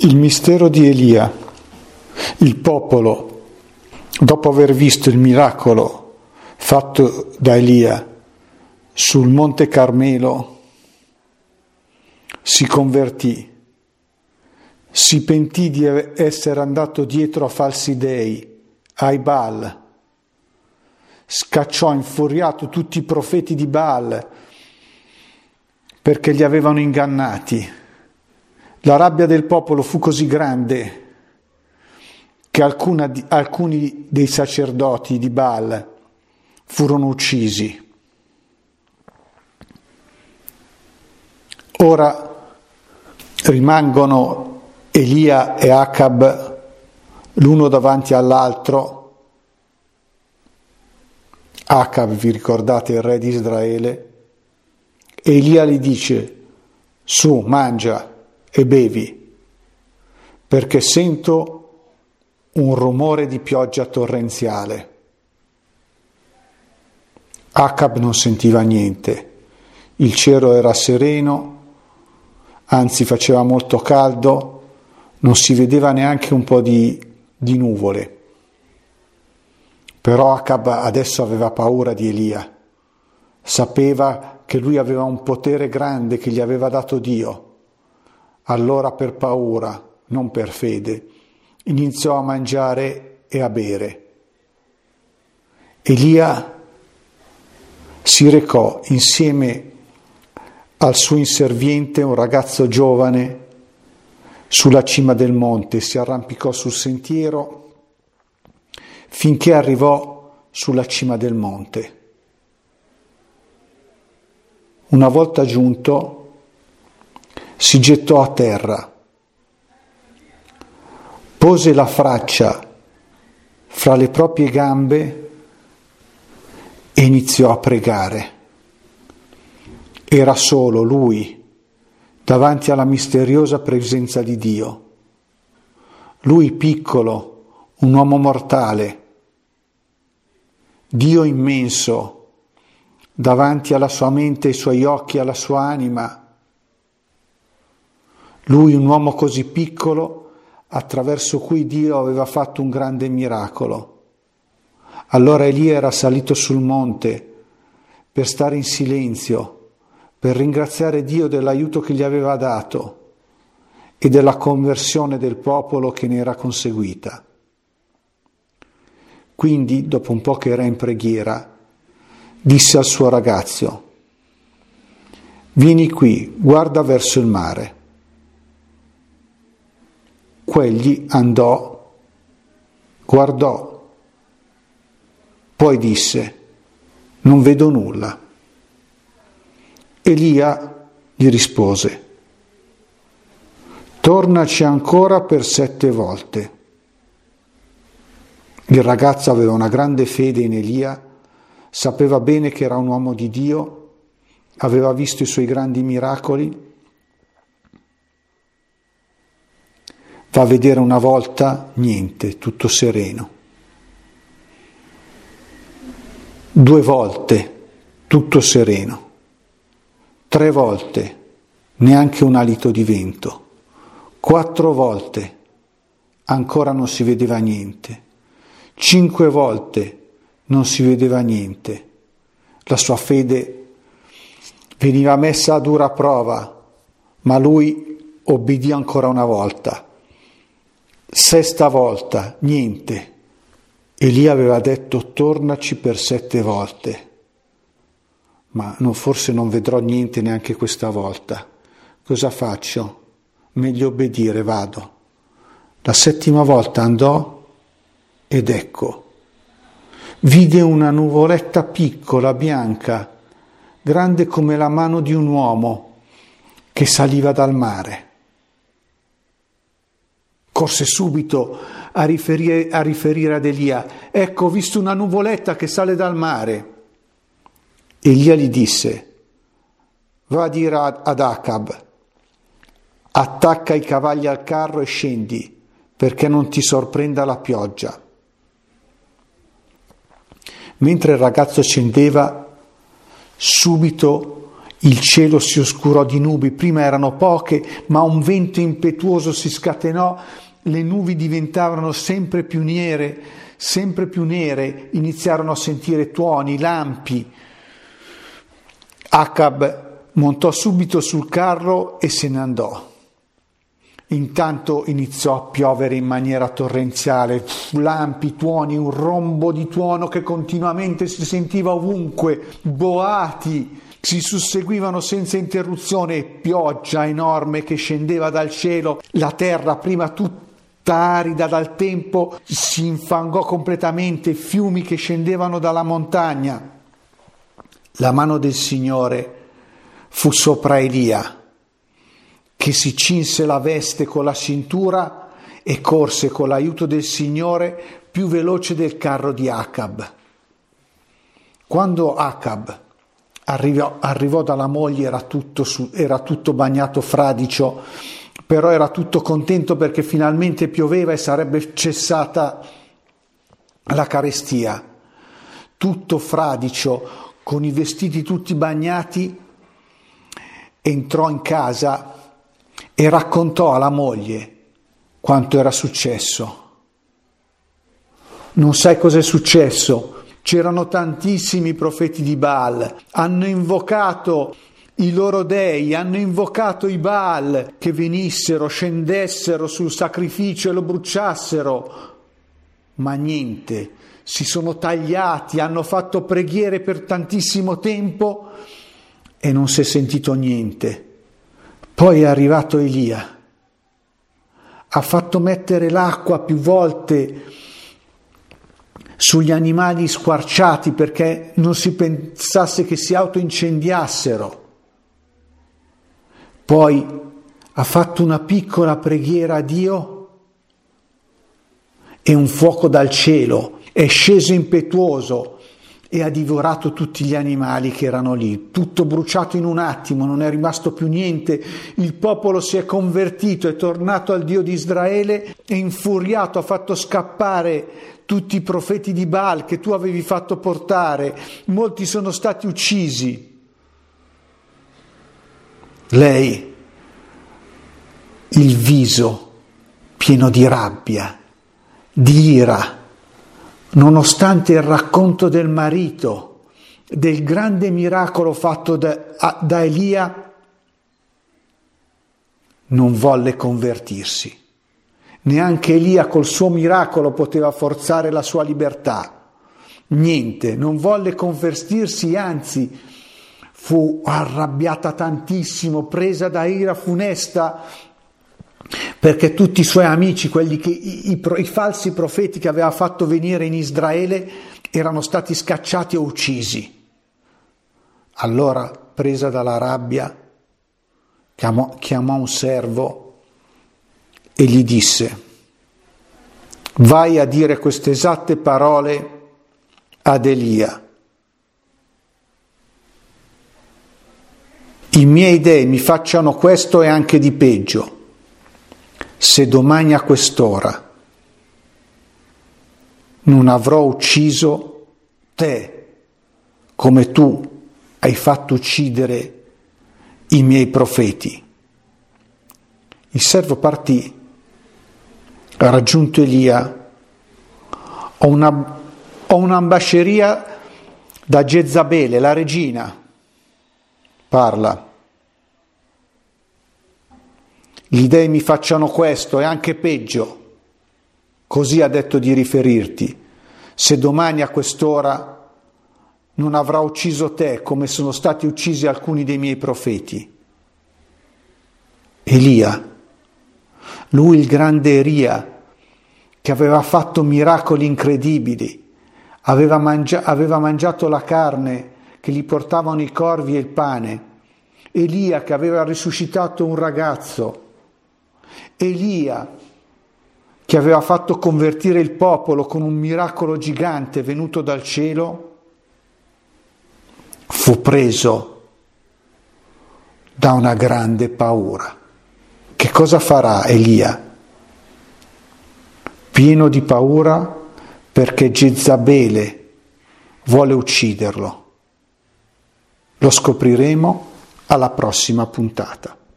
Il mistero di Elia. Il popolo, dopo aver visto il miracolo fatto da Elia sul Monte Carmelo, si convertì, si pentì di essere andato dietro a falsi dei, ai Baal, scacciò infuriato tutti i profeti di Baal perché li avevano ingannati. La rabbia del popolo fu così grande che alcuni dei sacerdoti di Baal furono uccisi. Ora rimangono Elia e Acab l'uno davanti all'altro. Acab, vi ricordate, il re di Israele? Elia gli dice: su, mangia e bevi, perché sento un rumore di pioggia torrenziale. Acab non sentiva niente, il cielo era sereno, anzi faceva molto caldo, non si vedeva neanche un po' di nuvole. Però Acab adesso aveva paura di Elia, sapeva che lui aveva un potere grande che gli aveva dato Dio. Allora per paura, non per fede, iniziò a mangiare e a bere. Elia si recò insieme al suo inserviente, un ragazzo giovane, sulla cima del monte, si arrampicò sul sentiero finché arrivò sulla cima del monte. Una volta giunto, si gettò a terra, pose la faccia fra le proprie gambe e iniziò a pregare. Era solo lui davanti alla misteriosa presenza di Dio. Lui piccolo, un uomo mortale, Dio immenso davanti alla sua mente, ai suoi occhi, alla sua anima. Lui, un uomo così piccolo, attraverso cui Dio aveva fatto un grande miracolo. Allora Elia era salito sul monte per stare in silenzio, per ringraziare Dio dell'aiuto che gli aveva dato e della conversione del popolo che ne era conseguita. Quindi, dopo un po' che era in preghiera, disse al suo ragazzo: vieni qui, guarda verso il mare. Quegli andò, guardò, poi disse: non vedo nulla. Elia gli rispose: tornaci ancora per 7 volte. Il ragazzo aveva una grande fede in Elia, sapeva bene che era un uomo di Dio, aveva visto i suoi grandi miracoli. Va a vedere una volta, niente, tutto sereno. 2 volte, tutto sereno. 3 volte, neanche un alito di vento. 4 volte, ancora non si vedeva niente. 5 volte, non si vedeva niente. La sua fede veniva messa a dura prova, ma lui obbedì ancora una volta. 6ª volta, niente. Elia aveva detto: tornaci per 7 volte. Ma forse non vedrò niente neanche questa volta. Cosa faccio? Meglio obbedire, vado. La 7ª volta andò ed ecco, vide una nuvoletta piccola, bianca, grande come la mano di un uomo, che saliva dal mare. Corse subito a riferire ad Elia: ecco, ho visto una nuvoletta che sale dal mare. Elia gli disse: va a dire ad Acab: attacca i cavalli al carro e scendi, perché non ti sorprenda la pioggia. Mentre il ragazzo scendeva, subito Il cielo si oscurò di nubi, prima erano poche, ma un vento impetuoso si scatenò, le nubi diventavano sempre più nere, iniziarono a sentire tuoni, lampi. Acab montò subito sul carro e se ne andò. Intanto iniziò a piovere in maniera torrenziale, lampi, tuoni, un rombo di tuono che continuamente si sentiva ovunque, boati si susseguivano senza interruzione, pioggia enorme che scendeva dal cielo, la terra prima tutta arida dal tempo si infangò completamente, fiumi che scendevano dalla montagna. La mano del Signore fu sopra Elia, che si cinse la veste con la cintura e corse con l'aiuto del Signore più veloce del carro di Acab. Quando Acab arrivò dalla moglie era tutto bagnato fradicio, però era tutto contento perché finalmente pioveva e sarebbe cessata la carestia. Tutto fradicio, con i vestiti tutti bagnati, entrò in casa e raccontò alla moglie quanto era successo. Non sai cos'è successo? C'erano tantissimi profeti di Baal, hanno invocato i loro dei, hanno invocato i Baal che venissero, scendessero sul sacrificio e lo bruciassero, ma niente, si sono tagliati, hanno fatto preghiere per tantissimo tempo e non si è sentito niente. Poi è arrivato Elia, ha fatto mettere l'acqua più volte sugli animali squarciati perché non si pensasse che si autoincendiassero. Poi ha fatto una piccola preghiera a Dio e un fuoco dal cielo è sceso impetuoso e ha divorato tutti gli animali che erano lì, tutto bruciato in un attimo, non è rimasto più niente. Il popolo si è convertito, è tornato al Dio di Israele e infuriato ha fatto scappare tutti i profeti di Baal che tu avevi fatto portare, molti sono stati uccisi. Lei, il viso pieno di rabbia, di ira, nonostante il racconto del marito, del grande miracolo fatto da Elia, non volle convertirsi. Neanche Elia col suo miracolo poteva forzare la sua libertà. Niente, non volle convertirsi, anzi fu arrabbiata tantissimo, presa da ira funesta, perché tutti i suoi amici, quelli che i falsi profeti che aveva fatto venire in Israele, erano stati scacciati o uccisi. Allora, presa dalla rabbia, chiamò un servo e gli disse: vai a dire queste esatte parole ad Elia. I miei dei mi facciano questo e anche di peggio, se domani a quest'ora non avrò ucciso te come tu hai fatto uccidere i miei profeti. Il servo partì. Ha raggiunto Elia, ho un'ambasceria da Jezabele, la regina. Parla. Gli dei mi facciano questo e anche peggio. Così ha detto di riferirti. Se domani a quest'ora non avrà ucciso te come sono stati uccisi alcuni dei miei profeti. Elia, lui il grande Elia, che aveva fatto miracoli incredibili, aveva mangiato la carne che gli portavano i corvi e il pane, Elia che aveva risuscitato un ragazzo, Elia che aveva fatto convertire il popolo con un miracolo gigante venuto dal cielo, fu preso da una grande paura. Che cosa farà Elia? Pieno di paura perché Jezabele vuole ucciderlo. Lo scopriremo Alla prossima puntata.